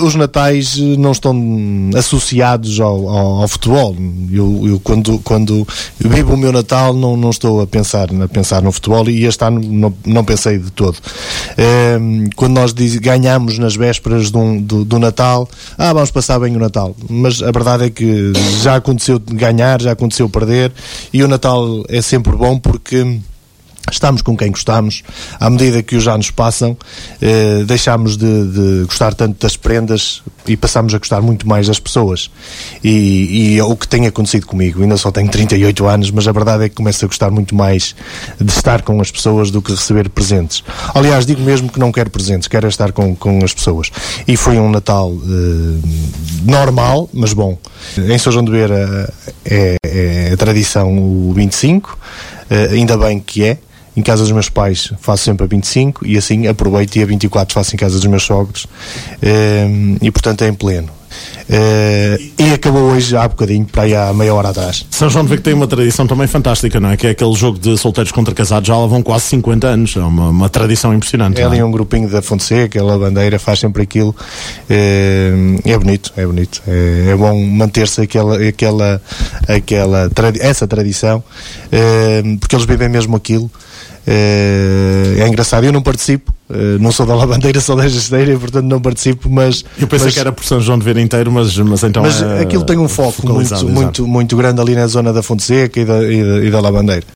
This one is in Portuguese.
os natais não estão associados ao futebol. Eu quando vivo o meu Natal não estou a pensar no futebol, e este ano não pensei de todo. Quando nós ganhamos nas vésperas do Natal, vamos passar bem o Natal, mas a verdade é que já aconteceu ganhar, já aconteceu perder, e o Natal é sempre bom porque estamos com quem gostamos. À medida que os anos passam, deixamos de gostar tanto das prendas e passamos a gostar muito mais das pessoas, e é o que tem acontecido comigo. Ainda só tenho 38 anos, mas a verdade é que começo a gostar muito mais de estar com as pessoas do que receber presentes. Aliás, digo mesmo que não quero presentes, quero estar com as pessoas. E foi um Natal normal, mas bom. Em São João de Beira é a tradição o 25, ainda bem que é. Em casa dos meus pais faço sempre a 25, e assim aproveito, e a 24 faço em casa dos meus sogros, e portanto é em pleno. E acabou hoje há bocadinho, para aí há meia hora atrás. São João de Beira tem uma tradição também fantástica, não é? Que é aquele jogo de solteiros contra casados, já lá vão quase 50 anos, é uma tradição impressionante. É ali um grupinho da Fonseca, a Bandeira faz sempre aquilo, é bonito, é bom manter-se essa tradição, porque eles vivem mesmo aquilo. É engraçado, eu não participo, não sou da Lavandeira, sou da Gesteira, e portanto não participo, mas... Eu pensei que era por São João de Beira inteiro, mas então aquilo tem um foco muito grande ali na zona da Fonseca e da Lavandeira.